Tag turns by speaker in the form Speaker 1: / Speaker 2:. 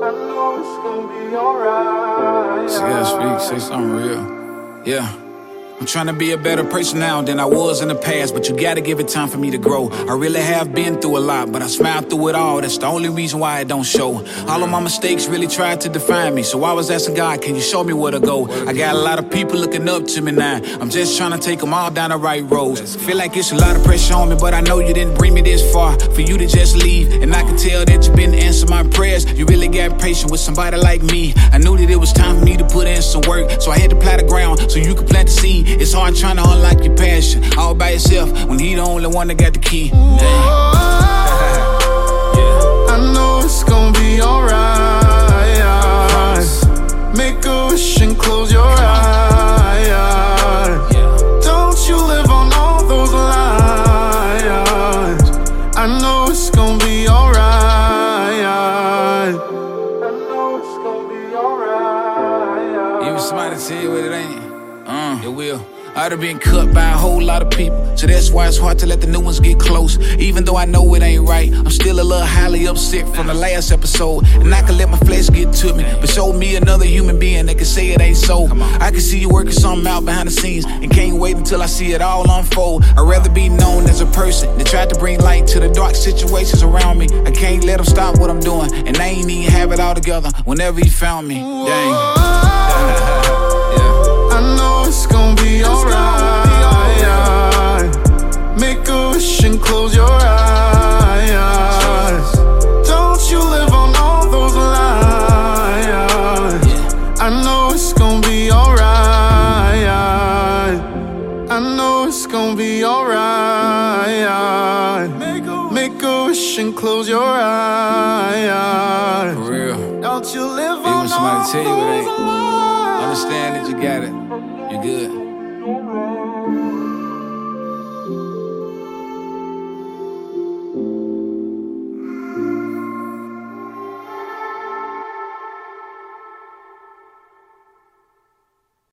Speaker 1: know it's gonna be alright.
Speaker 2: So you gotta speak, say something real. Yeah. I'm trying to be a better person now than I was in the past, but you gotta give it time for me to grow. I really have been through a lot, but I smiled through it all. That's the only reason why it don't show. All of my mistakes really tried to define me, so I was asking God, can you show me where to go? I got a lot of people looking up to me now. I'm just trying to take them all down the right roads. Feel like it's a lot of pressure on me, but I know you didn't bring me this far for you to just leave. And I can tell that you've been answering my prayers. You really got patient with somebody like me. I knew that it was time for me to put in some work, so I had to plow the ground so you could plant the seed. It's hard trying to unlock your passion all by yourself when he the only one that got the key.
Speaker 1: I know it's gonna be alright. Make a wish and close your eyes. Don't you live on all those lies. I know it's gonna be alright. I know it's gonna be alright.
Speaker 2: Even somebody tell you what it ain't, it will. I'd have been cut by a whole lot of people, so that's why it's hard to let the new ones get close. Even though I know it ain't right, I'm still a little highly upset from the last episode. And I can let my flesh get to me, but show me another human being that can say it ain't so. I can see you working something out behind the scenes, and can't wait until I see it all unfold. I'd rather be known as a person that tried to bring light to the dark situations around me. I can't let them stop what I'm doing, and I ain't even have it all together whenever he found me. Dang.
Speaker 1: I know it's gonna be alright. Make a wish and close your eyes. Don't you live on all those lies. I know it's gonna be alright. I know it's gonna be alright. Make a wish and close your eyes.
Speaker 2: For real.
Speaker 1: Don't you live
Speaker 2: Even
Speaker 1: on
Speaker 2: somebody
Speaker 1: all
Speaker 2: tell you it
Speaker 1: those
Speaker 2: ain't,
Speaker 1: lies.
Speaker 2: understand that you got it. You good.